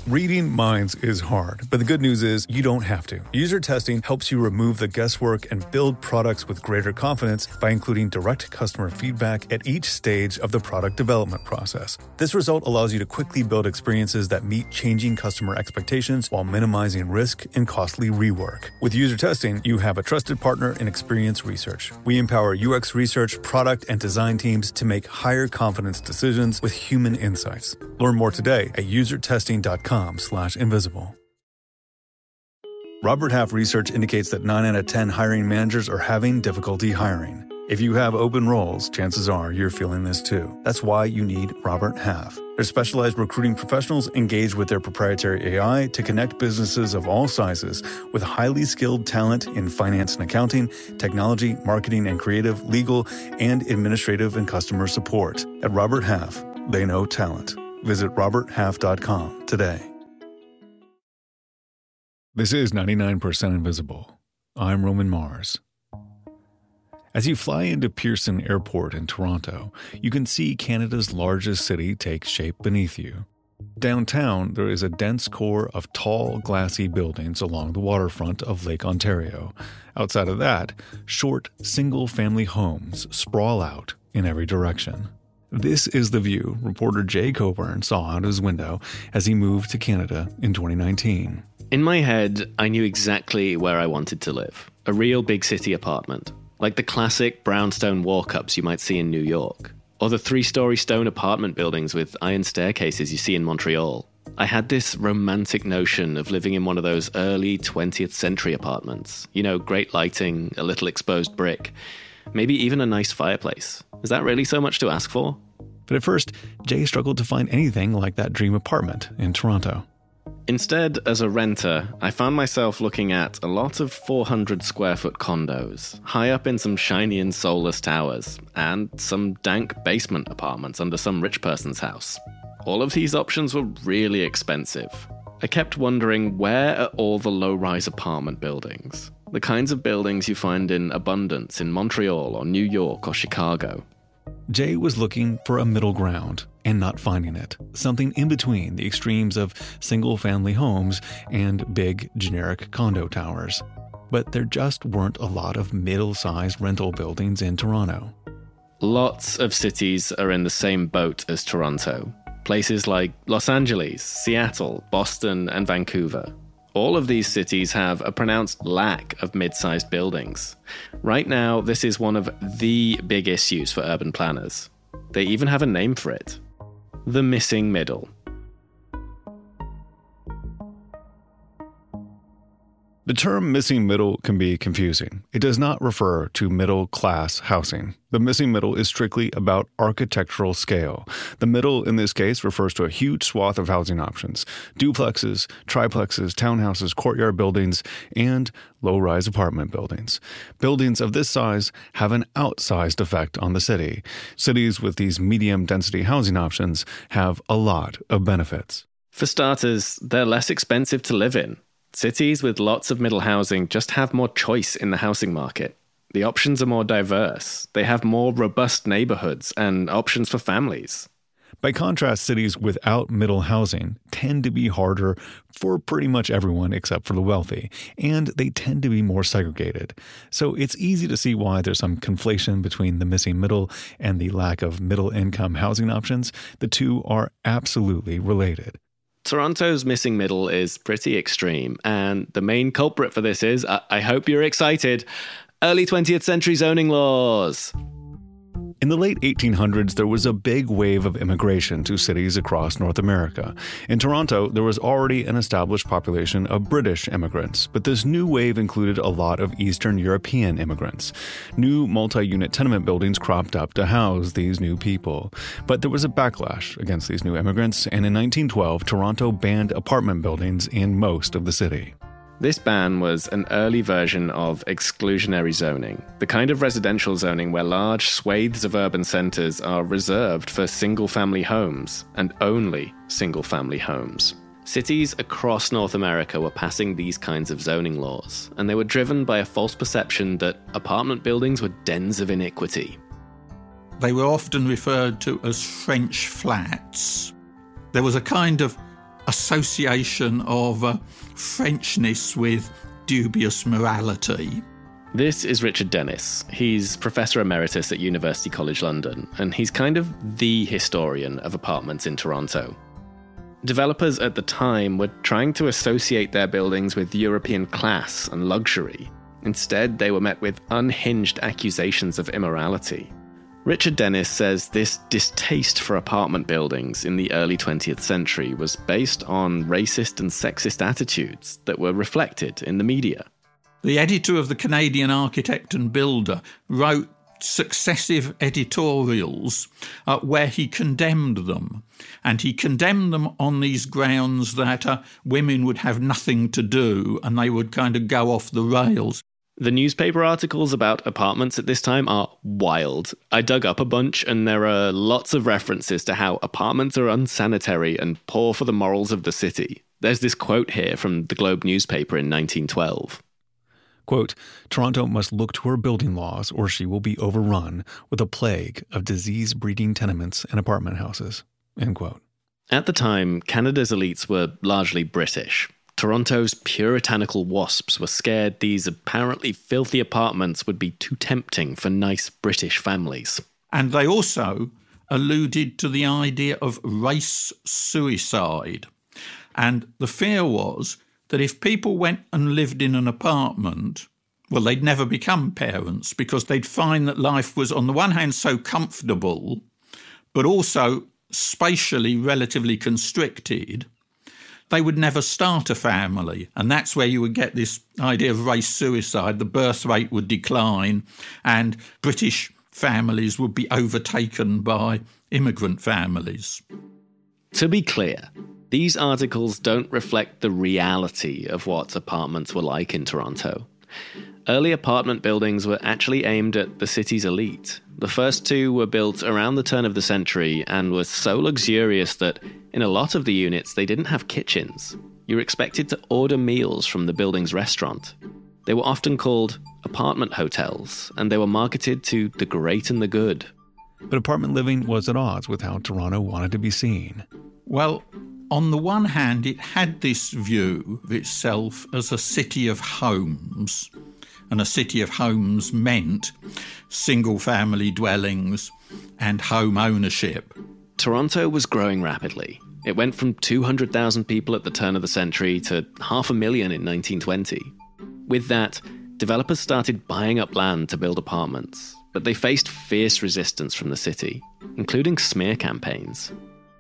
Reading minds is hard, but the good news is you don't have to. User testing helps you remove the guesswork and build products with greater confidence by including direct customer feedback at each stage of the product development process. This result allows you to quickly build experiences that meet changing customer expectations while minimizing risk and costly rework. With user testing, you have a trusted partner in Experience Research. We empower UX research, product, and design teams to make higher confidence decisions with human insights. Learn more today at usertesting.com/invisible. Robert Half research indicates that 9 out of 10 hiring managers are having difficulty hiring. If you have open roles, chances are you're feeling this too. That's why you need Robert Half. Their specialized recruiting professionals engage with their proprietary AI to connect businesses of all sizes with highly skilled talent in finance and accounting, technology, marketing and creative, legal, and administrative and customer support. At Robert Half, they know talent. Visit roberthalf.com today. This is 99% Invisible. I'm Roman Mars. As you fly into Pearson Airport in Toronto, you can see Canada's largest city take shape beneath you. Downtown, there is a dense core of tall, glassy buildings along the waterfront of Lake Ontario. Outside of that, short, single-family homes sprawl out in every direction. This is the view reporter Jay Coburn saw out his window as he moved to Canada in 2019. In my head, I knew exactly where I wanted to live. A real big city apartment. Like the classic brownstone walk-ups you might see in New York. Or the 3-story stone apartment buildings with iron staircases you see in Montreal. I had this romantic notion of living in one of those early 20th century apartments. You know, great lighting, a little exposed brick. Maybe even a nice fireplace. Is that really so much to ask for? But at first, Jay struggled to find anything like that dream apartment in Toronto. Instead, as a renter, I found myself looking at a lot of 400-square-foot condos, high up in some shiny and soulless towers, and some dank basement apartments under some rich person's house. All of these options were really expensive. I kept wondering, where are all the low-rise apartment buildings? The kinds of buildings you find in abundance in Montreal or New York or Chicago. Jay was looking for a middle ground and not finding it. Something in between the extremes of single-family homes and big, generic condo towers. But there just weren't a lot of middle-sized rental buildings in Toronto. Lots of cities are in the same boat as Toronto. Places like Los Angeles, Seattle, Boston, and Vancouver. All of these cities have a pronounced lack of mid-sized buildings. Right now, this is one of the big issues for urban planners. They even have a name for it. The missing middle. The term missing middle can be confusing. It does not refer to middle-class housing. The missing middle is strictly about architectural scale. The middle, in this case, refers to a huge swath of housing options: duplexes, triplexes, townhouses, courtyard buildings, and low-rise apartment buildings. Buildings of this size have an outsized effect on the city. Cities with these medium-density housing options have a lot of benefits. For starters, they're less expensive to live in. Cities with lots of middle housing just have more choice in the housing market. The options are more diverse. They have more robust neighborhoods and options for families. By contrast, cities without middle housing tend to be harder for pretty much everyone except for the wealthy, and they tend to be more segregated. So it's easy to see why there's some conflation between the missing middle and the lack of middle-income housing options. The two are absolutely related. Toronto's missing middle is pretty extreme, and the main culprit for this is, I hope you're excited, early 20th century zoning laws. In the late 1800s, there was a big wave of immigration to cities across North America. In Toronto, there was already an established population of British immigrants, but this new wave included a lot of Eastern European immigrants. New multi-unit tenement buildings cropped up to house these new people. But there was a backlash against these new immigrants, and in 1912, Toronto banned apartment buildings in most of the city. This ban was an early version of exclusionary zoning, the kind of residential zoning where large swathes of urban centres are reserved for single-family homes, and only single-family homes. Cities across North America were passing these kinds of zoning laws, and they were driven by a false perception that apartment buildings were dens of iniquity. They were often referred to as French flats. There was a kind of association of Frenchness with dubious morality. This is Richard Dennis. He's Professor Emeritus at University College London, and he's kind of the historian of apartments in Toronto. Developers at the time were trying to associate their buildings with European class and luxury. Instead, they were met with unhinged accusations of immorality. Richard Dennis says this distaste for apartment buildings in the early 20th century was based on racist and sexist attitudes that were reflected in the media. The editor of the Canadian Architect and Builder wrote successive editorials where he condemned them. And he condemned them on these grounds that women would have nothing to do and they would kind of go off the rails. The newspaper articles about apartments at this time are wild. I dug up a bunch and there are lots of references to how apartments are unsanitary and poor for the morals of the city. There's this quote here from the Globe newspaper in 1912. Quote, Toronto must look to her building laws or she will be overrun with a plague of disease-breeding tenements and apartment houses, end quote. At the time, Canada's elites were largely British. Toronto's puritanical wasps were scared these apparently filthy apartments would be too tempting for nice British families. And they also alluded to the idea of race suicide. And the fear was that if people went and lived in an apartment, well, they'd never become parents because they'd find that life was, on the one hand, so comfortable, but also spatially relatively constricted, they would never start a family. And that's where you would get this idea of race suicide. The birth rate would decline and British families would be overtaken by immigrant families. To be clear, these articles don't reflect the reality of what apartments were like in Toronto. Early apartment buildings were actually aimed at the city's elite. The first two were built around the turn of the century and were so luxurious that in a lot of the units they didn't have kitchens. You were expected to order meals from the building's restaurant. They were often called apartment hotels, and they were marketed to the great and the good. But apartment living was at odds with how Toronto wanted to be seen. Well, on the one hand, it had this view of itself as a city of homes, and a city of homes meant single-family dwellings and home ownership. Toronto was growing rapidly. It went from 200,000 people at the turn of the century to 500,000 in 1920. With that, developers started buying up land to build apartments, but they faced fierce resistance from the city, including smear campaigns.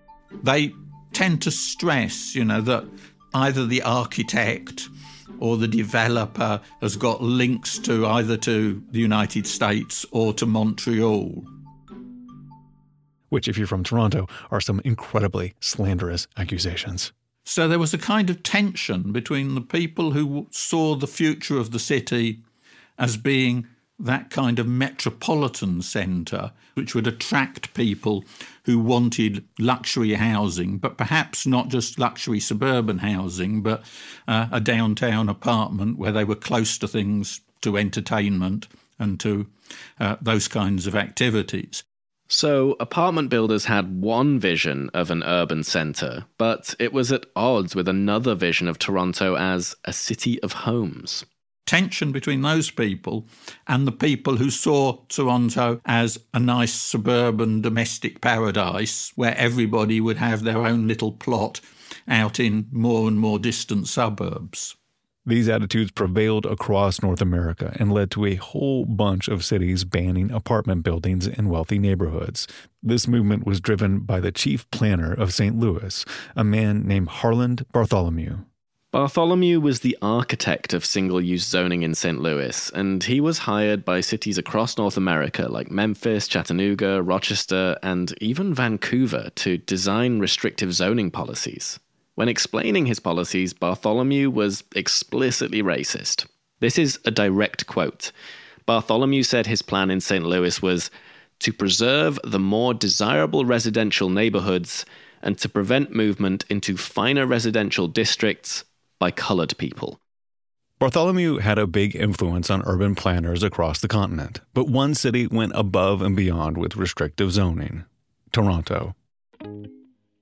They tend to stress, that either the architect or the developer has got links to either to the United States or to Montreal. Which, if you're from Toronto, are some incredibly slanderous accusations. So there was a kind of tension between the people who saw the future of the city as being that kind of metropolitan centre which would attract people who wanted luxury housing, but perhaps not just luxury suburban housing, but a downtown apartment where they were close to things, to entertainment and to those kinds of activities. So apartment builders had one vision of an urban centre, but it was at odds with another vision of Toronto as a city of homes. Tension between those people and the people who saw Toronto as a nice suburban domestic paradise where everybody would have their own little plot out in more and more distant suburbs. These attitudes prevailed across North America and led to a whole bunch of cities banning apartment buildings in wealthy neighborhoods. This movement was driven by the chief planner of St. Louis, a man named Harland Bartholomew. Bartholomew was the architect of single-use zoning in St. Louis, and he was hired by cities across North America like Memphis, Chattanooga, Rochester, and even Vancouver to design restrictive zoning policies. When explaining his policies, Bartholomew was explicitly racist. This is a direct quote. Bartholomew said his plan in St. Louis was to preserve the more desirable residential neighborhoods and to prevent movement into finer residential districts by colored people. Bartholomew had a big influence on urban planners across the continent, but one city went above and beyond with restrictive zoning: Toronto.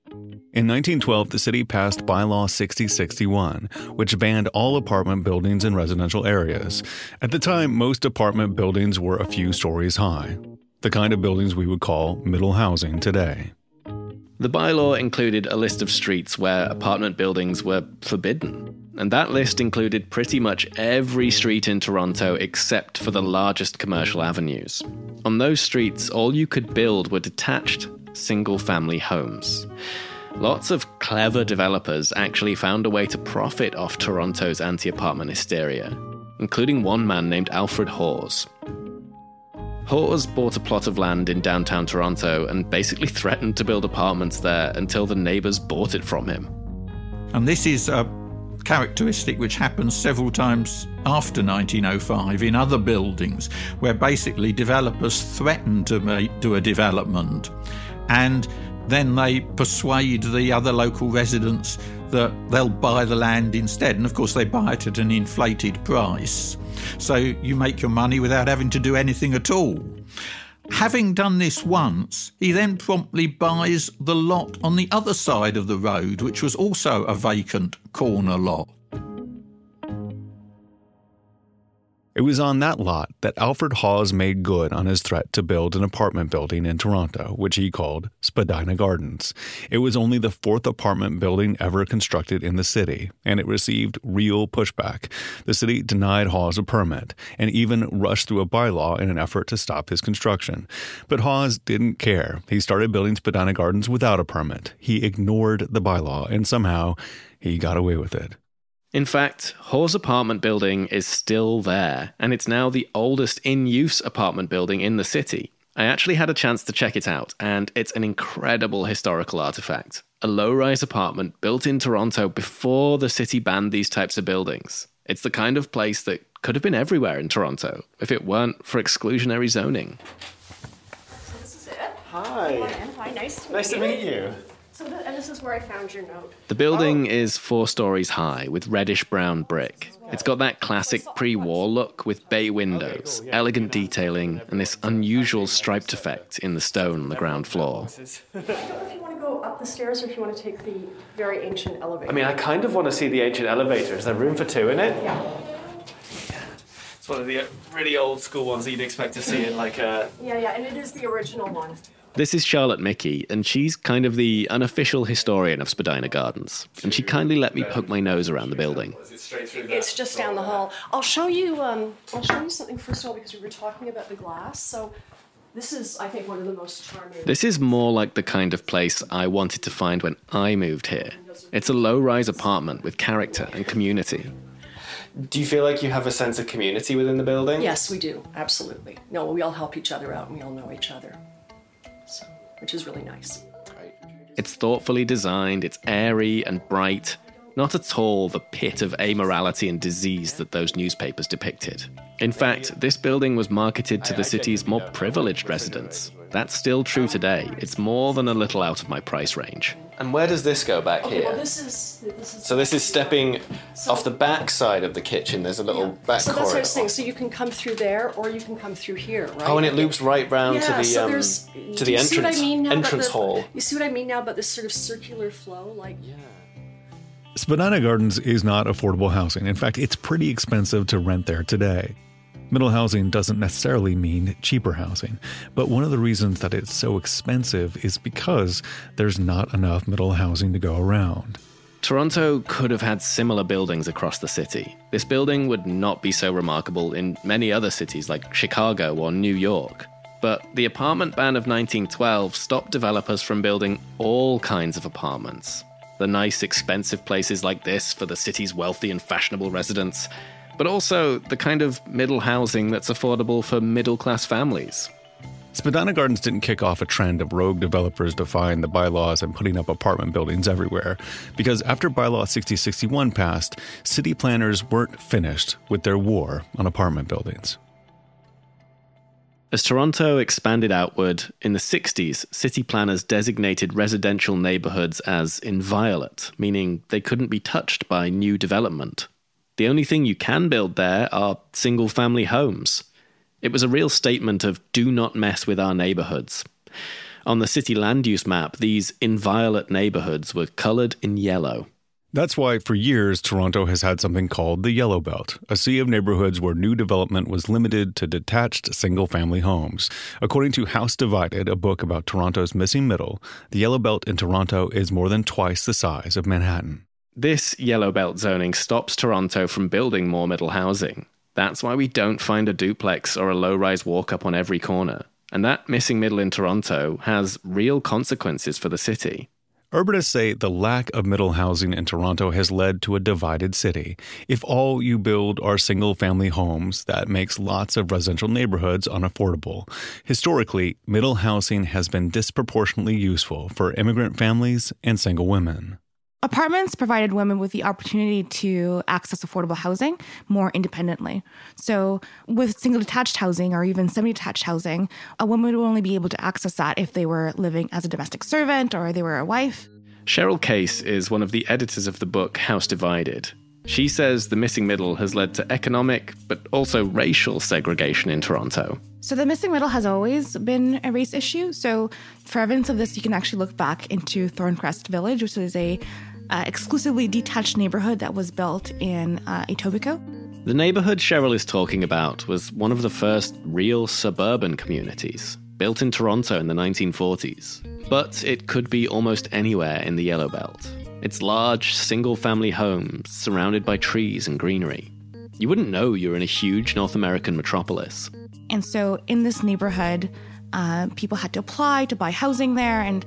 In 1912, the city passed Bylaw 6061, which banned all apartment buildings in residential areas. At the time, most apartment buildings were a few stories high, the kind of buildings we would call middle housing today. The bylaw included a list of streets where apartment buildings were forbidden. And that list included pretty much every street in Toronto except for the largest commercial avenues. On those streets, all you could build were detached, single-family homes. Lots of clever developers actually found a way to profit off Toronto's anti-apartment hysteria, including one man named Alfred Hawes. Hawes bought a plot of land in downtown Toronto and basically threatened to build apartments there until the neighbours bought it from him. And this is a characteristic which happens several times after 1905 in other buildings, where basically developers threaten to do a development and then they persuade the other local residents that they'll buy the land instead. And of course they buy it at an inflated price. So you make your money without having to do anything at all. Having done this once, he then promptly buys the lot on the other side of the road, which was also a vacant corner lot. It was on that lot that Alfred Hawes made good on his threat to build an apartment building in Toronto, which he called Spadina Gardens. It was only the fourth apartment building ever constructed in the city, and it received real pushback. The city denied Hawes a permit, and even rushed through a bylaw in an effort to stop his construction. But Hawes didn't care. He started building Spadina Gardens without a permit. He ignored the bylaw, and somehow he got away with it. In fact, Hawes' apartment building is still there, and it's now the oldest in-use apartment building in the city. I actually had a chance to check it out, and it's an incredible historical artifact. A low-rise apartment built in Toronto before the city banned these types of buildings. It's the kind of place that could have been everywhere in Toronto if it weren't for exclusionary zoning. So this is it. Hi. Hi, nice To meet you. And this is where I found your note. The building is 4 stories high with reddish-brown brick. It's got that classic pre-war look with bay windows, elegant detailing, and this unusual striped effect in the stone on the ground floor. I don't know if you want to go up the stairs or if you want to take the very ancient elevator. I mean, I kind of want to see the ancient elevator. Is there room for 2 in it? Yeah. It's one of the really old school ones that you'd expect to see in like a... Yeah, and it is the original one. This is Charlotte Mickey, and she's kind of the unofficial historian of Spadina Gardens. And she kindly let me poke my nose around the building. It's just down the hall. I'll show you something first of all because we were talking about the glass. So this is, I think, one of the most charming. This is more like the kind of place I wanted to find when I moved here. It's a low-rise apartment with character and community. Do you feel like you have a sense of community within the building? Yes, we do. Absolutely. No, we all help each other out and we all know each other. So, which is really nice. It's thoughtfully designed, it's airy and bright, not at all the pit of amorality and disease that those newspapers depicted. In fact, this building was marketed to the city's more privileged residents. That's still true today. It's more than a little out of my price range. And where does this go back here? Well, this is stepping off the back side of the kitchen. There's a little back corridor. So that's what I was saying. So you can come through there, or you can come through here, right? Oh, and it loops right round to the entrance hall. You see what I mean now about this sort of circular flow, like. Yeah. Spadina Gardens is not affordable housing. In fact, it's pretty expensive to rent there today. Middle housing doesn't necessarily mean cheaper housing, but one of the reasons that it's so expensive is because there's not enough middle housing to go around. Toronto could have had similar buildings across the city. This building would not be so remarkable in many other cities like Chicago or New York. But the apartment ban of 1912 stopped developers from building all kinds of apartments. The nice, expensive places like this for the city's wealthy and fashionable residents, but also the kind of middle housing that's affordable for middle-class families. Spadina Gardens didn't kick off a trend of rogue developers defying the bylaws and putting up apartment buildings everywhere, because after Bylaw 6061 passed, city planners weren't finished with their war on apartment buildings. As Toronto expanded outward, in the 60s, city planners designated residential neighborhoods as inviolate, meaning they couldn't be touched by new development. The only thing you can build there are single-family homes. It was a real statement of do not mess with our neighborhoods. On the city land use map, these inviolate neighborhoods were colored in yellow. That's why, for years, Toronto has had something called the Yellow Belt, a sea of neighborhoods where new development was limited to detached single-family homes. According to House Divided, a book about Toronto's missing middle, the Yellow Belt in Toronto is more than twice the size of Manhattan. This Yellow Belt zoning stops Toronto from building more middle housing. That's why we don't find a duplex or a low-rise walk-up on every corner. And that missing middle in Toronto has real consequences for the city. Urbanists say the lack of middle housing in Toronto has led to a divided city. If all you build are single-family homes, that makes lots of residential neighborhoods unaffordable. Historically, middle housing has been disproportionately useful for immigrant families and single women. Apartments provided women with the opportunity to access affordable housing more independently. So with single detached housing or even semi-detached housing, a woman would only be able to access that if they were living as a domestic servant or they were a wife. Cheryl Case is one of the editors of the book House Divided. She says the missing middle has led to economic, but also racial segregation in Toronto. So the missing middle has always been a race issue. So for evidence of this, you can actually look back into Thorncrest Village, which is a exclusively detached neighborhood that was built in Etobicoke. The neighborhood Cheryl is talking about was one of the first real suburban communities, built in Toronto in the 1940s. But it could be almost anywhere in the Yellow Belt. It's large, single-family homes surrounded by trees and greenery. You wouldn't know you're in a huge North American metropolis. And so in this neighborhood, people had to apply to buy housing there, and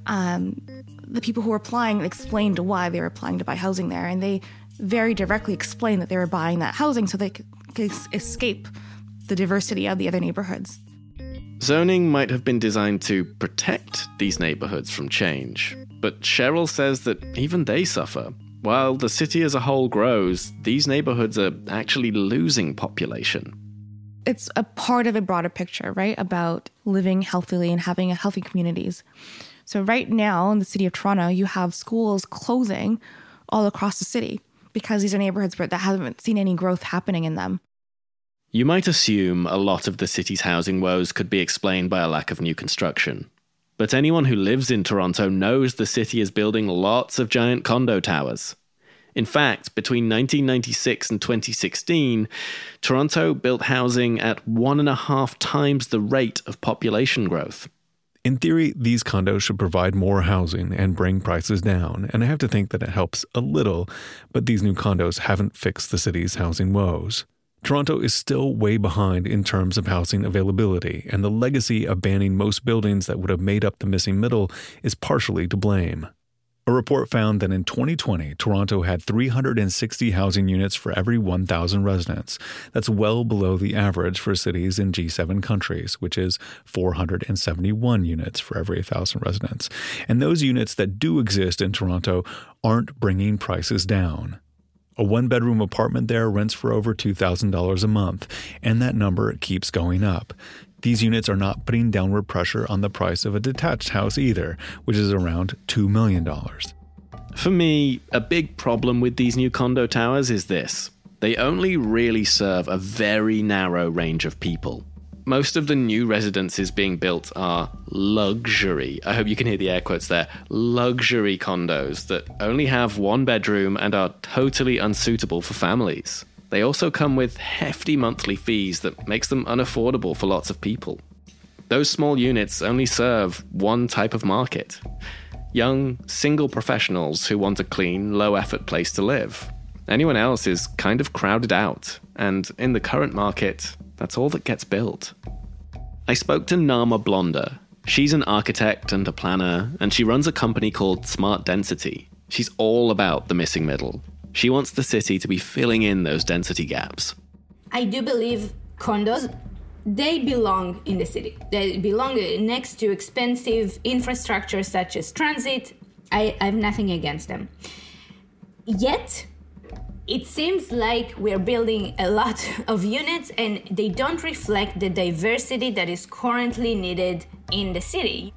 the people who were applying explained why they were applying to buy housing there, and they very directly explained that they were buying that housing so they could escape the diversity of the other neighborhoods. Zoning might have been designed to protect these neighborhoods from change, but Cheryl says that even they suffer. While the city as a whole grows, these neighborhoods are actually losing population. It's a part of a broader picture, right, about living healthily and having healthy communities. So right now in the city of Toronto, you have schools closing all across the city because these are neighborhoods that haven't seen any growth happening in them. You might assume a lot of the city's housing woes could be explained by a lack of new construction. But anyone who lives in Toronto knows the city is building lots of giant condo towers. In fact, between 1996 and 2016, Toronto built housing at 1.5 times the rate of population growth. In theory, these condos should provide more housing and bring prices down, and I have to think that it helps a little, but these new condos haven't fixed the city's housing woes. Toronto is still way behind in terms of housing availability, and the legacy of banning most buildings that would have made up the missing middle is partially to blame. A report found that in 2020, Toronto had 360 housing units for every 1,000 residents. That's well below the average for cities in G7 countries, which is 471 units for every 1,000 residents. And those units that do exist in Toronto aren't bringing prices down. A one-bedroom apartment there rents for over $2,000 a month, and that number keeps going up. These units are not putting downward pressure on the price of a detached house either, which is around $2 million. For me, a big problem with these new condo towers is this. They only really serve a very narrow range of people. Most of the new residences being built are luxury. I hope you can hear the air quotes there. Luxury condos that only have one bedroom and are totally unsuitable for families. They also come with hefty monthly fees that makes them unaffordable for lots of people. Those small units only serve one type of market. Young, single professionals who want a clean, low-effort place to live. Anyone else is kind of crowded out, and in the current market, that's all that gets built. I spoke to Nama Blonder. She's an architect and a planner, and she runs a company called Smart Density. She's all about the missing middle. She wants the city to be filling in those density gaps. I do believe condos, they belong in the city. They belong next to expensive infrastructure such as transit. I have nothing against them. Yet, it seems like we're building a lot of units and they don't reflect the diversity that is currently needed in the city.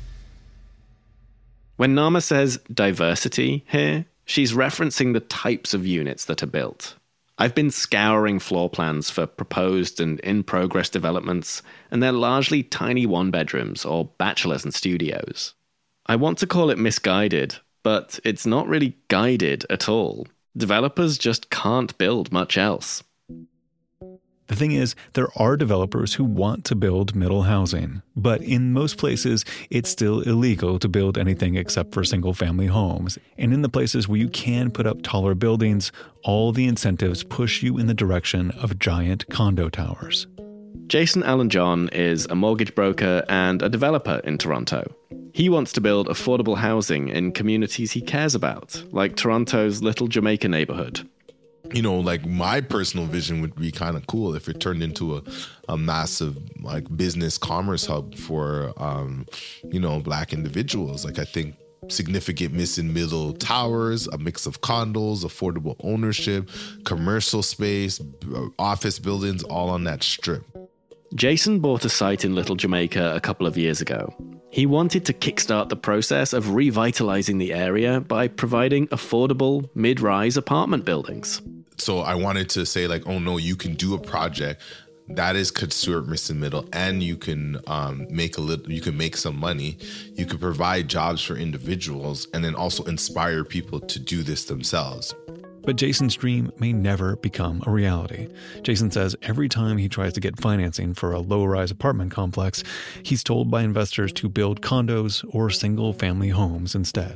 When Nama says diversity here, she's referencing the types of units that are built. I've been scouring floor plans for proposed and in-progress developments, and they're largely tiny one-bedrooms or bachelors and studios. I want to call it misguided, but it's not really guided at all. Developers just can't build much else. The thing is, there are developers who want to build middle housing, but in most places, it's still illegal to build anything except for single-family homes. And in the places where you can put up taller buildings, all the incentives push you in the direction of giant condo towers. Jason Allen John is a mortgage broker and a developer in Toronto. He wants to build affordable housing in communities he cares about, like Toronto's Little Jamaica neighborhood. You know, like my personal vision would be kind of cool if it turned into a massive like business commerce hub for, Black individuals. Like I think significant missing middle towers, a mix of condos, affordable ownership, commercial space, office buildings, all on that strip. Jason bought a site in Little Jamaica a couple of years ago. He wanted to kickstart the process of revitalizing the area by providing affordable mid-rise apartment buildings. So I wanted to say like, oh no, you can do a project that is considered missing middle, and you can make some money. You can provide jobs for individuals, and then also inspire people to do this themselves. But Jason's dream may never become a reality. Jason says every time he tries to get financing for a low-rise apartment complex, he's told by investors to build condos or single-family homes instead.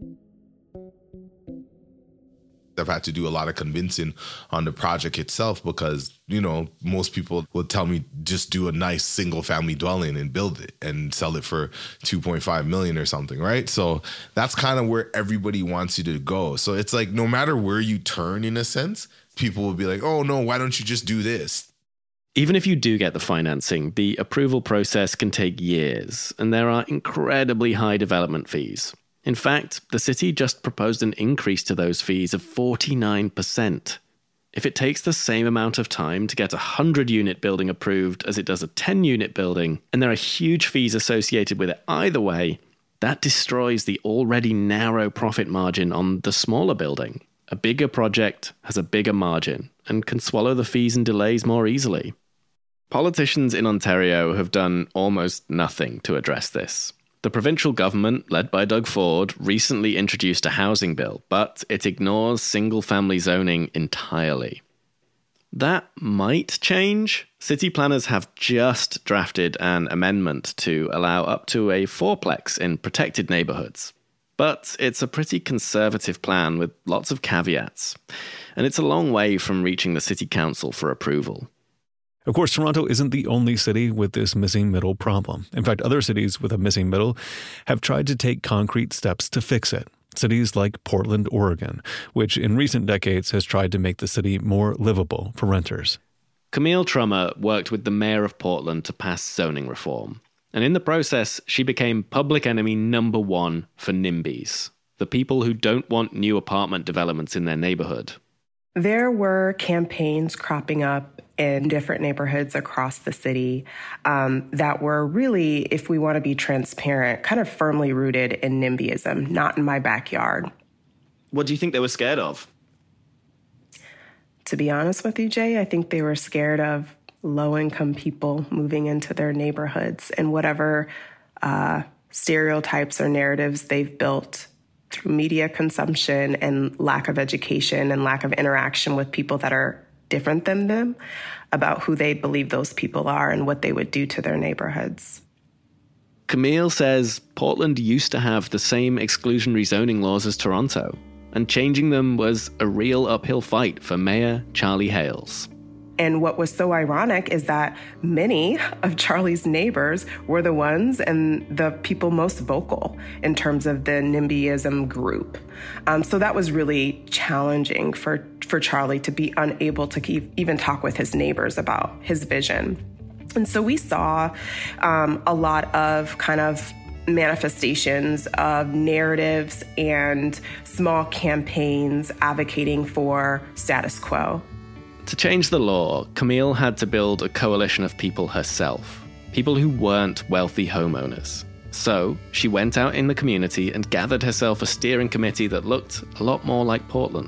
I've had to do a lot of convincing on the project itself because, you know, most people will tell me just do a nice single family dwelling and build it and sell it for $2.5 million or something, right? So that's kind of where everybody wants you to go. So it's like no matter where you turn, in a sense, people will be like, oh no, why don't you just do this? Even if you do get the financing, the approval process can take years, and there are incredibly high development fees. In fact, the city just proposed an increase to those fees of 49%. If it takes the same amount of time to get a 100-unit building approved as it does a 10-unit building, and there are huge fees associated with it either way, that destroys the already narrow profit margin on the smaller building. A bigger project has a bigger margin and can swallow the fees and delays more easily. Politicians in Ontario have done almost nothing to address this. The provincial government, led by Doug Ford, recently introduced a housing bill, but it ignores single-family zoning entirely. That might change. City planners have just drafted an amendment to allow up to a fourplex in protected neighborhoods. But it's a pretty conservative plan with lots of caveats, and it's a long way from reaching the city council for approval. Of course, Toronto isn't the only city with this missing middle problem. In fact, other cities with a missing middle have tried to take concrete steps to fix it. Cities like Portland, Oregon, which in recent decades has tried to make the city more livable for renters. Camille Trummer worked with the mayor of Portland to pass zoning reform. And in the process, she became public enemy number one for NIMBYs, the people who don't want new apartment developments in their neighborhood. There were campaigns cropping up in different neighborhoods across the city that were really, if we want to be transparent, kind of firmly rooted in NIMBYism, not in my backyard. What do you think they were scared of? To be honest with you, Jay, I think they were scared of low-income people moving into their neighborhoods and whatever stereotypes or narratives they've built through media consumption and lack of education and lack of interaction with people that are different than them about who they believe those people are and what they would do to their neighborhoods. Camille says Portland used to have the same exclusionary zoning laws as Toronto, and changing them was a real uphill fight for Mayor Charlie Hales. And what was so ironic is that many of Charlie's neighbors were the ones and the people most vocal in terms of the NIMBYism group. So that was really challenging for Charlie to be unable to even talk with his neighbors about his vision. And so we saw a lot of kind of manifestations of narratives and small campaigns advocating for status quo. To change the law, Camille had to build a coalition of people herself, people who weren't wealthy homeowners. So she went out in the community and gathered herself a steering committee that looked a lot more like Portland.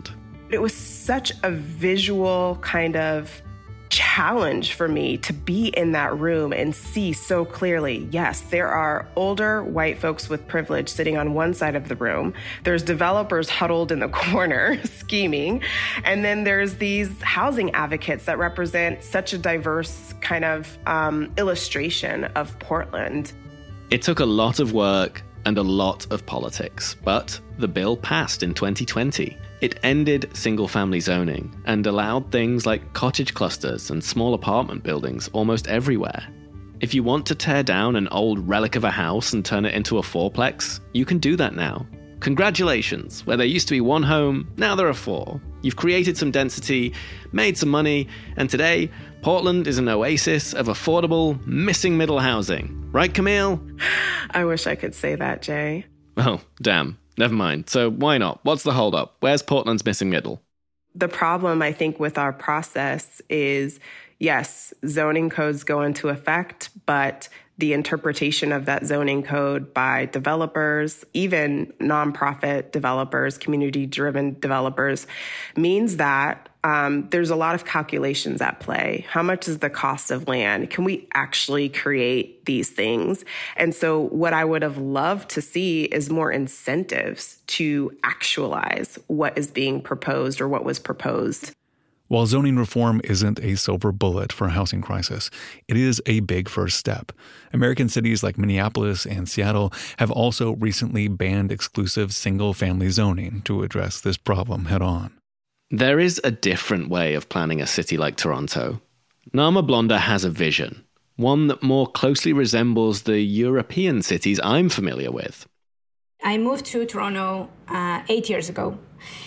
It was such a visual kind of challenge for me to be in that room and see so clearly, yes, there are older white folks with privilege sitting on one side of the room. There's developers huddled in the corner scheming. And then there's these housing advocates that represent such a diverse kind of illustration of Portland. It took a lot of work and a lot of politics, but the bill passed in 2020. It ended single-family zoning and allowed things like cottage clusters and small apartment buildings almost everywhere. If you want to tear down an old relic of a house and turn it into a fourplex, you can do that now. Congratulations! Where there used to be one home, now there are four. You've created some density, made some money, and today, Portland is an oasis of affordable, missing middle housing. Right, Camille? I wish I could say that, Jay. Oh, damn. Never mind. So why not? What's the holdup? Where's Portland's missing middle? The problem, I think, with our process is, yes, zoning codes go into effect, but the interpretation of that zoning code by developers, even nonprofit developers, community-driven developers, means that there's a lot of calculations at play. How much is the cost of land? Can we actually create these things? And so what I would have loved to see is more incentives to actualize what is being proposed or what was proposed. While zoning reform isn't a silver bullet for a housing crisis, it is a big first step. American cities like Minneapolis and Seattle have also recently banned exclusive single-family zoning to address this problem head-on. There is a different way of planning a city like Toronto. Nama Blonder has a vision, one that more closely resembles the European cities I'm familiar with. I moved to Toronto 8 years ago.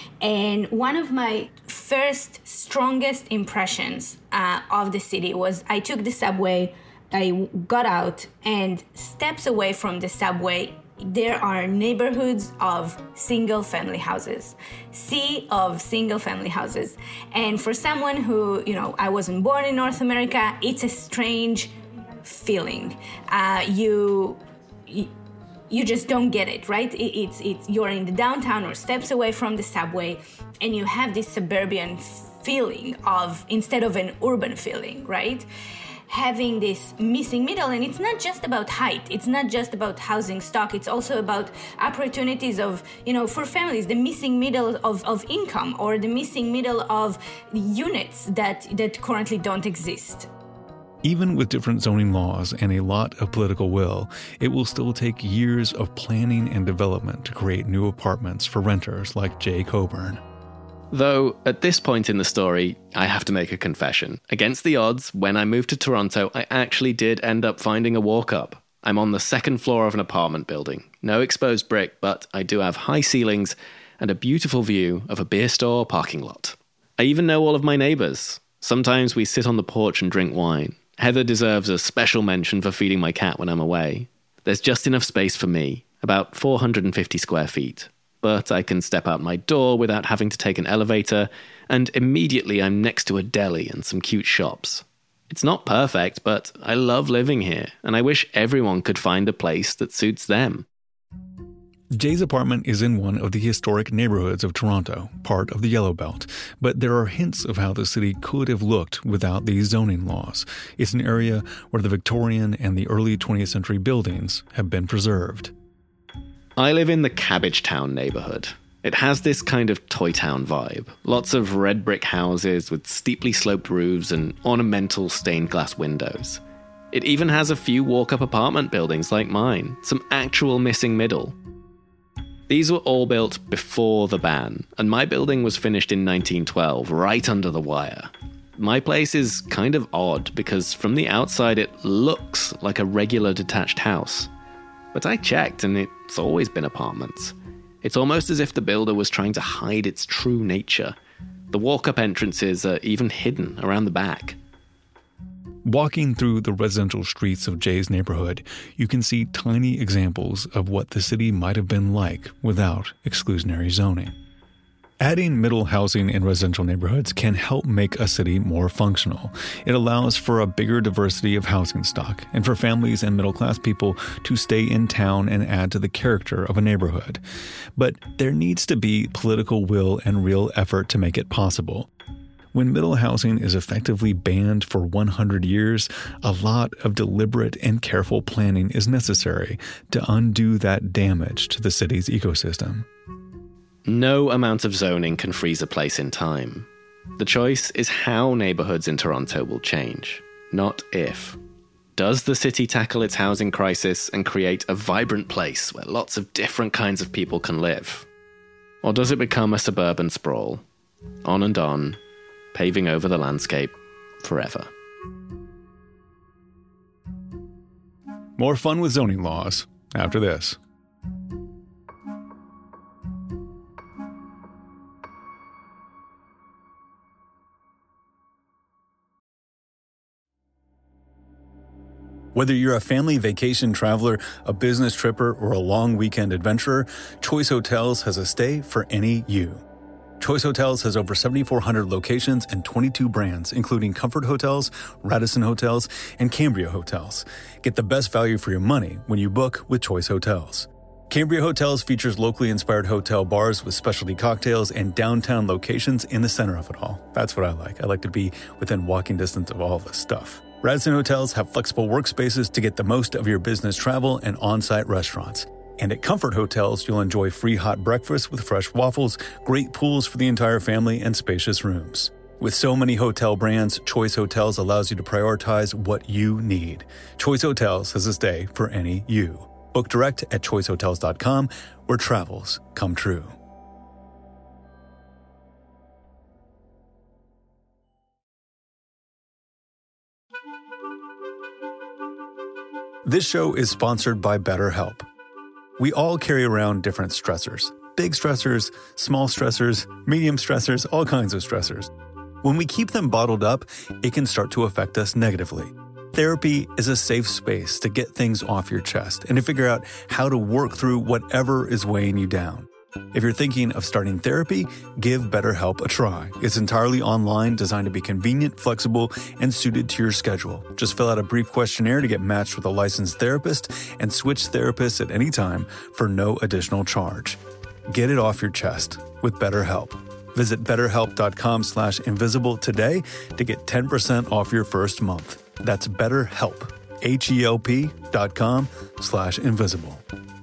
And one of my first, strongest impressions of the city was I took the subway, I got out, and steps away from the subway, there are neighborhoods of single-family houses, sea of single-family houses. And for someone who, I wasn't born in North America, it's a strange feeling. You just don't get it, right? It's you're in the downtown or steps away from the subway, and you have this suburban feeling instead of an urban feeling, right? Having this missing middle, and it's not just about height. It's not just about housing stock. It's also about opportunities of, for families, the missing middle of income or the missing middle of units that currently don't exist. Even with different zoning laws and a lot of political will, it will still take years of planning and development to create new apartments for renters like Jay Coburn. Though, at this point in the story, I have to make a confession. Against the odds, when I moved to Toronto, I actually did end up finding a walk-up. I'm on the second floor of an apartment building. No exposed brick, but I do have high ceilings and a beautiful view of a beer store parking lot. I even know all of my neighbors. Sometimes we sit on the porch and drink wine. Heather deserves a special mention for feeding my cat when I'm away. There's just enough space for me, about 450 square feet. But I can step out my door without having to take an elevator, and immediately I'm next to a deli and some cute shops. It's not perfect, but I love living here, and I wish everyone could find a place that suits them. Jay's apartment is in one of the historic neighborhoods of Toronto, part of the Yellow Belt, but there are hints of how the city could have looked without these zoning laws. It's an area where the Victorian and the early 20th century buildings have been preserved. I live in the Cabbagetown neighborhood. It has this kind of Toy Town vibe. Lots of red brick houses with steeply sloped roofs and ornamental stained glass windows. It even has a few walk-up apartment buildings like mine, some actual missing middle. These were all built before the ban, and my building was finished in 1912, right under the wire. My place is kind of odd because from the outside it looks like a regular detached house. But I checked and it's always been apartments. It's almost as if the builder was trying to hide its true nature. The walk-up entrances are even hidden around the back. Walking through the residential streets of Jay's neighborhood, you can see tiny examples of what the city might have been like without exclusionary zoning. Adding middle housing in residential neighborhoods can help make a city more functional. It allows for a bigger diversity of housing stock and for families and middle-class people to stay in town and add to the character of a neighborhood. But there needs to be political will and real effort to make it possible. When middle housing is effectively banned for 100 years, a lot of deliberate and careful planning is necessary to undo that damage to the city's ecosystem. No amount of zoning can freeze a place in time. The choice is how neighborhoods in Toronto will change, not if. Does the city tackle its housing crisis and create a vibrant place where lots of different kinds of people can live? Or does it become a suburban sprawl, on, paving over the landscape forever? More fun with zoning laws after this. Whether you're a family vacation traveler, a business tripper, or a long weekend adventurer, Choice Hotels has a stay for any you. Choice Hotels has over 7,400 locations and 22 brands, including Comfort Hotels, Radisson Hotels, and Cambria Hotels. Get the best value for your money when you book with Choice Hotels. Cambria Hotels features locally inspired hotel bars with specialty cocktails and downtown locations in the center of it all. That's what I like. I like to be within walking distance of all this stuff. Radisson Hotels have flexible workspaces to get the most of your business travel and on-site restaurants. And at Comfort Hotels, you'll enjoy free hot breakfast with fresh waffles, great pools for the entire family, and spacious rooms. With so many hotel brands, Choice Hotels allows you to prioritize what you need. Choice Hotels has a stay for any you. Book direct at choicehotels.com, where travels come true. This show is sponsored by BetterHelp. We all carry around different stressors. Big stressors, small stressors, medium stressors, all kinds of stressors. When we keep them bottled up, it can start to affect us negatively. Therapy is a safe space to get things off your chest and to figure out how to work through whatever is weighing you down. If you're thinking of starting therapy, give BetterHelp a try. It's entirely online, designed to be convenient, flexible, and suited to your schedule. Just fill out a brief questionnaire to get matched with a licensed therapist and switch therapists at any time for no additional charge. Get it off your chest with BetterHelp. Visit BetterHelp.com/invisible today to get 10% off your first month. That's BetterHelp, HELP.com/invisible.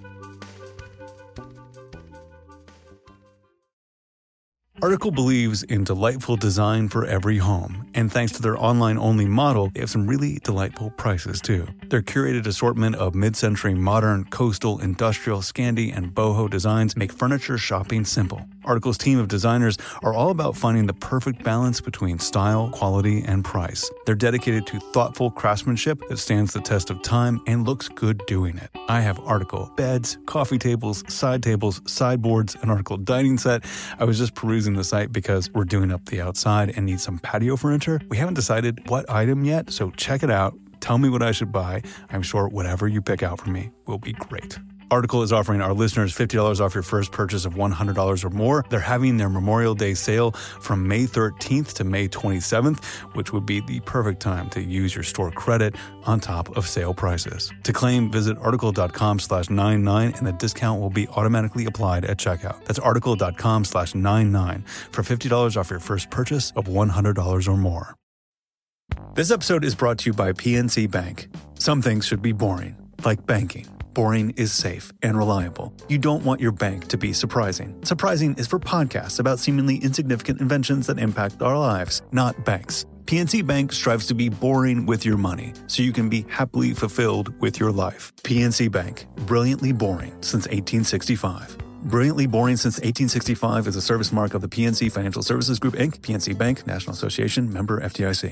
Article believes in delightful design for every home, and thanks to their online-only model, they have some really delightful prices too. Their curated assortment of mid-century modern, coastal, industrial, Scandi, and boho designs make furniture shopping simple. Article's team of designers are all about finding the perfect balance between style, quality, and price. They're dedicated to thoughtful craftsmanship that stands the test of time and looks good doing it. I have Article beds, coffee tables, sideboards, an Article dining set. I was just perusing the site because we're doing up the outside and need some patio furniture. We haven't decided what item yet, so check it out. Tell me what I should buy. I'm sure whatever you pick out for me will be great. Article is offering our listeners $50 off your first purchase of $100 or more. They're having their Memorial Day sale from May 13th to May 27th, which would be the perfect time to use your store credit on top of sale prices. To claim, visit article.com/99 and the discount will be automatically applied at checkout. That's article.com/99 for $50 off your first purchase of $100 or more. This episode is brought to you by PNC Bank. Some things should be boring, like banking. Boring is safe and reliable. You don't want your bank to be surprising. Surprising is for podcasts about seemingly insignificant inventions that impact our lives, not banks. PNC Bank strives to be boring with your money, so you can be happily fulfilled with your life. PNC Bank, brilliantly boring since 1865. Brilliantly Boring Since 1865 is a service mark of the PNC Financial Services Group, Inc., PNC Bank, National Association, member FDIC.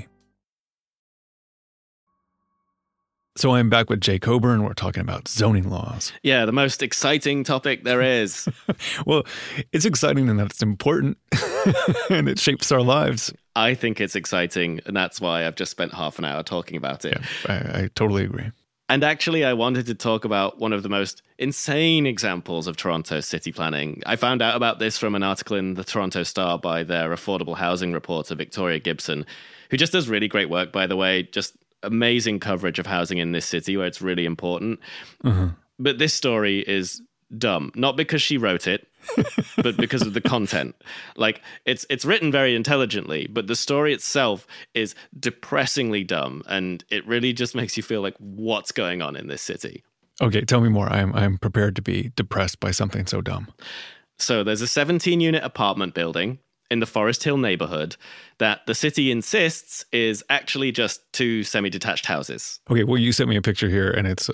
So I'm back with Jay Coburn. We're talking about zoning laws. Yeah, the most exciting topic there is. Well, it's exciting in that it's important and it shapes our lives. I think it's exciting, and that's why I've just spent half an hour talking about it. Yeah, I totally agree. And actually, I wanted to talk about one of the most insane examples of Toronto's city planning. I found out about this from an article in the Toronto Star by their affordable housing reporter, Victoria Gibson, who just does really great work, by the way, just amazing coverage of housing in this city where it's really important. But this story is dumb, not because she wrote it, but because of the content. Like, it's written very intelligently, but the story itself is depressingly dumb, and it really just makes you feel like, what's going on in this city? Okay, tell me more. I'm prepared to be depressed by something so dumb. So there's a 17-unit apartment building in the Forest Hill neighborhood that the city insists is actually just 2 semi-detached houses. Okay, well, you sent me a picture here, and it's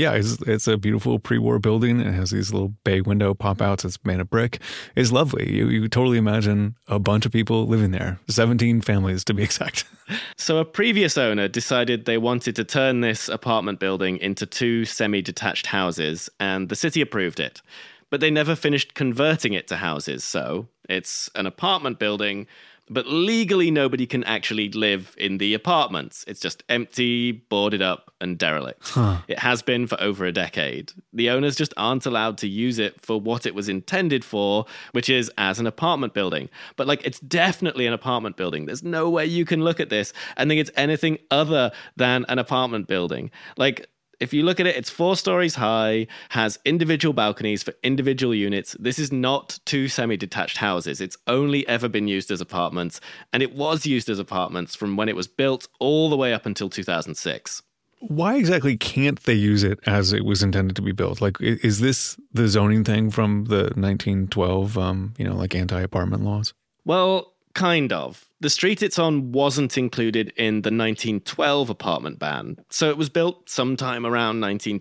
a beautiful pre-war building. It has these little bay window pop-outs. It's made of brick. It's lovely. You totally imagine a bunch of people living there, 17 families to be exact. So a previous owner decided they wanted to turn this apartment building into 2 semi-detached houses, and the city approved it. But they never finished converting it to houses, so it's an apartment building, but legally nobody can actually live in the apartments. It's just empty, boarded up, and derelict. It has been for over a decade. The owners just aren't allowed to use it for what it was intended for, which is as an apartment building. But it's definitely an apartment building. There's no way you can look at this and think it's anything other than an apartment building. If you look at it, it's 4 stories high, has individual balconies for individual units. This is not 2 semi-detached houses. It's only ever been used as apartments, and it was used as apartments from when it was built all the way up until 2006. Why exactly can't they use it as it was intended to be built? Is this the zoning thing from the 1912, anti-apartment laws? Well, kind of. The street it's on wasn't included in the 1912 apartment ban, so it was built sometime around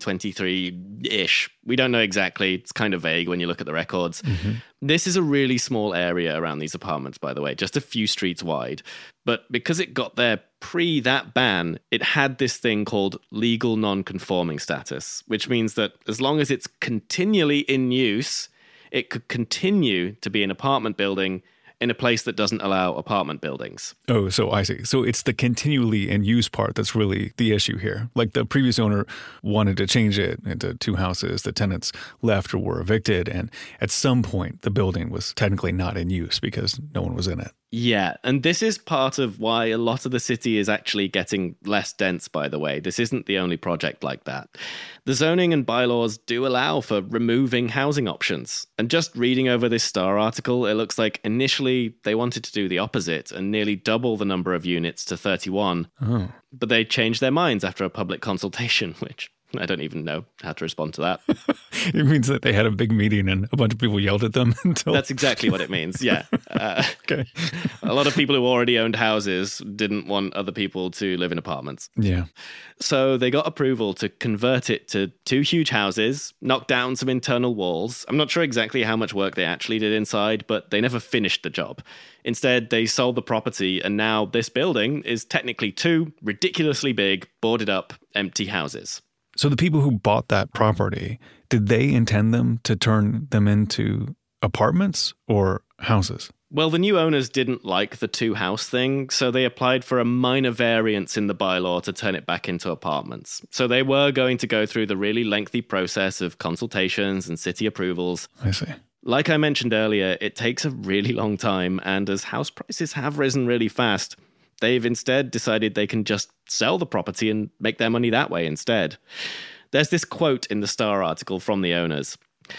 1923-ish. We don't know exactly. It's kind of vague when you look at the records. This is a really small area around these apartments, by the way, just a few streets wide. But because it got there pre that ban, it had this thing called legal non-conforming status, which means that as long as it's continually in use, it could continue to be an apartment building in a place that doesn't allow apartment buildings. Oh, so I see. So it's the continually in use part that's really the issue here. The previous owner wanted to change it into 2 houses. The tenants left or were evicted. And at some point, the building was technically not in use because no one was in it. Yeah, and this is part of why a lot of the city is actually getting less dense, by the way. This isn't the only project like that. The zoning and bylaws do allow for removing housing options. And just reading over this Star article, it looks like initially they wanted to do the opposite and nearly double the number of units to 31. But they changed their minds after a public consultation, which I don't even know how to respond to that. It means that they had a big meeting and a bunch of people yelled at them until... That's exactly what it means, yeah. Okay. A lot of people who already owned houses didn't want other people to live in apartments. Yeah. So they got approval to convert it to 2 huge houses, knock down some internal walls. I'm not sure exactly how much work they actually did inside, but they never finished the job. Instead, they sold the property, and now this building is technically 2 ridiculously big, boarded up, empty houses. So the people who bought that property, did they intend them to turn them into apartments or houses? Well, the new owners didn't like the 2-house thing, so they applied for a minor variance in the bylaw to turn it back into apartments. So they were going to go through the really lengthy process of consultations and city approvals. I see. Like I mentioned earlier, it takes a really long time, and as house prices have risen really fast, they've instead decided they can just sell the property and make their money that way instead. There's this quote in the Star article from the owners.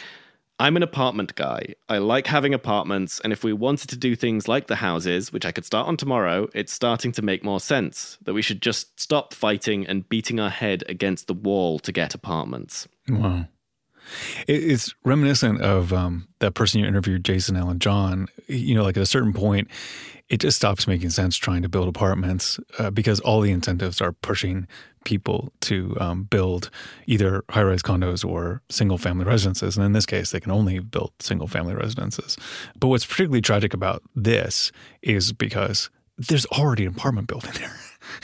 "I'm an apartment guy. I like having apartments, and if we wanted to do things like the houses, which I could start on tomorrow, it's starting to make more sense, that we should just stop fighting and beating our head against the wall to get apartments." Wow. It's reminiscent of that person you interviewed, Jason Allen John. At a certain point, it just stops making sense trying to build apartments because all the incentives are pushing people to build either high-rise condos or single-family residences. And in this case, they can only build single-family residences. But what's particularly tragic about this is because there's already an apartment building there.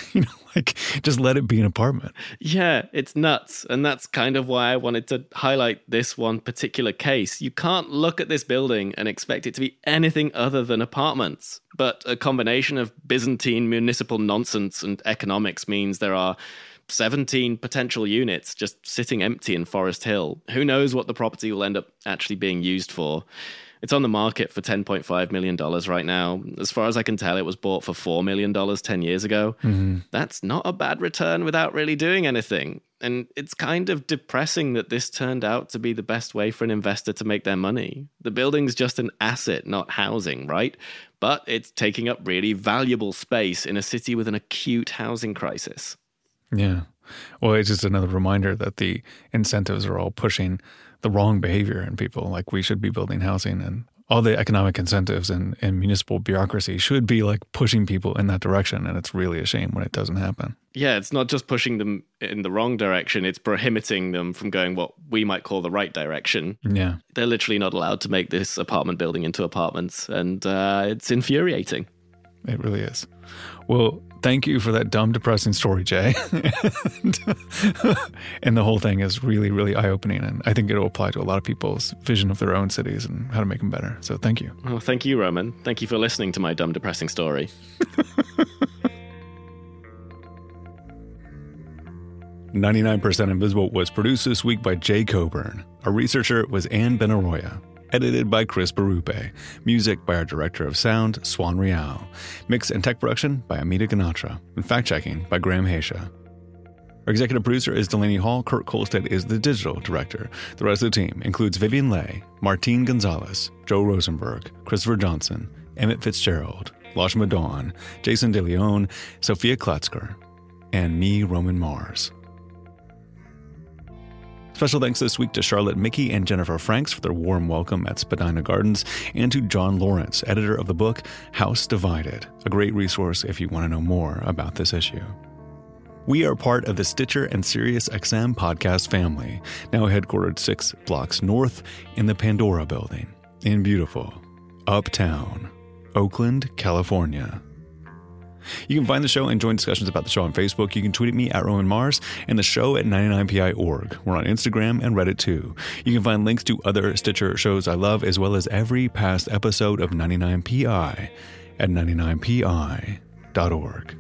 Just let it be an apartment. Yeah, it's nuts. And that's kind of why I wanted to highlight this one particular case. You can't look at this building and expect it to be anything other than apartments. But a combination of Byzantine municipal nonsense and economics means there are 17 potential units just sitting empty in Forest Hill. Who knows what the property will end up actually being used for? It's on the market for $10.5 million right now. As far as I can tell, it was bought for $4 million 10 years ago. Mm-hmm. That's not a bad return without really doing anything. And it's kind of depressing that this turned out to be the best way for an investor to make their money. The building's just an asset, not housing, right? But it's taking up really valuable space in a city with an acute housing crisis. Yeah. Well, it's just another reminder that the incentives are all pushing the wrong behavior in people. Like, we should be building housing, and all the economic incentives and municipal bureaucracy should be like pushing people in that direction. And it's really a shame when it doesn't happen. Yeah, it's not just pushing them in the wrong direction. It's prohibiting them from going what we might call the right direction. Yeah. They're literally not allowed to make this apartment building into apartments. And it's infuriating. It really is. Well, thank you for that dumb, depressing story, Jay. And the whole thing is really, really eye-opening. And I think it'll apply to a lot of people's vision of their own cities and how to make them better. So thank you. Oh, thank you, Roman. Thank you for listening to my dumb, depressing story. 99% Invisible was produced this week by Jay Coburn. Our researcher was Anne Benaroya. Edited by Chris Barupe. Music by our director of sound, Swan Rial. Mix and tech production by Amita Ganatra. And fact-checking by Graham Haysha. Our executive producer is Delaney Hall. Kurt Kolstad is the digital director. The rest of the team includes Vivian Leigh, Martine Gonzalez, Joe Rosenberg, Christopher Johnson, Emmett Fitzgerald, Lashma Dawn, Jason DeLeon, Sophia Klatzker, and me, Roman Mars. Special thanks this week to Charlotte Mickey and Jennifer Franks for their warm welcome at Spadina Gardens, and to John Lawrence, editor of the book House Divided, a great resource if you want to know more about this issue. We are part of the Stitcher and SiriusXM podcast family, now headquartered 6 blocks north in the Pandora Building in beautiful Uptown, Oakland, California. You can find the show and join discussions about the show on Facebook. You can tweet at me at Roman Mars and the show at 99pi.org. We're on Instagram and Reddit too. You can find links to other Stitcher shows I love, as well as every past episode of 99pi at 99pi.org.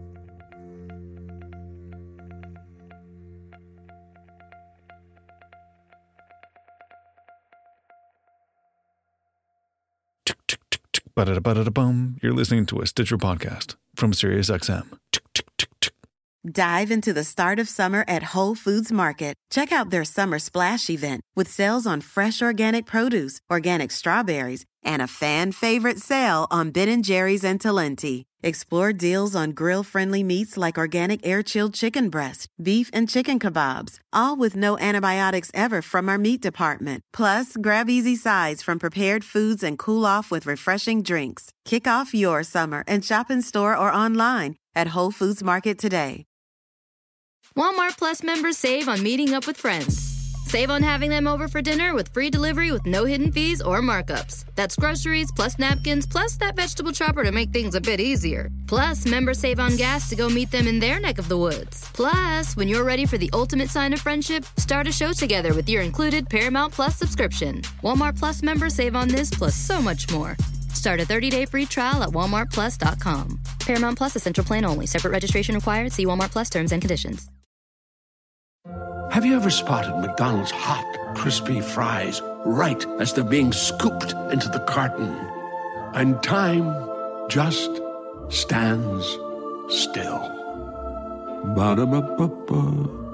Ba-da-da-ba-da-da-boom. You're listening to a Stitcher podcast from SiriusXM. Dive into the start of summer at Whole Foods Market. Check out their Summer Splash event with sales on fresh organic produce, organic strawberries, and a fan-favorite sale on Ben & Jerry's and Talenti. Explore deals on grill-friendly meats like organic air-chilled chicken breast, beef and chicken kebabs, all with no antibiotics ever from our meat department. Plus, grab easy sides from prepared foods and cool off with refreshing drinks. Kick off your summer and shop in store or online at Whole Foods Market today. Walmart Plus members save on meeting up with friends. Save on having them over for dinner with free delivery with no hidden fees or markups. That's groceries, plus napkins, plus that vegetable chopper to make things a bit easier. Plus, members save on gas to go meet them in their neck of the woods. Plus, when you're ready for the ultimate sign of friendship, start a show together with your included Paramount Plus subscription. Walmart Plus members save on this plus so much more. Start a 30-day free trial at walmartplus.com. Paramount Plus Essential Plan only. Separate registration required. See Walmart Plus terms and conditions. Have you ever spotted McDonald's hot, crispy fries right as they're being scooped into the carton? And time just stands still. Ba-da-ba-ba-ba.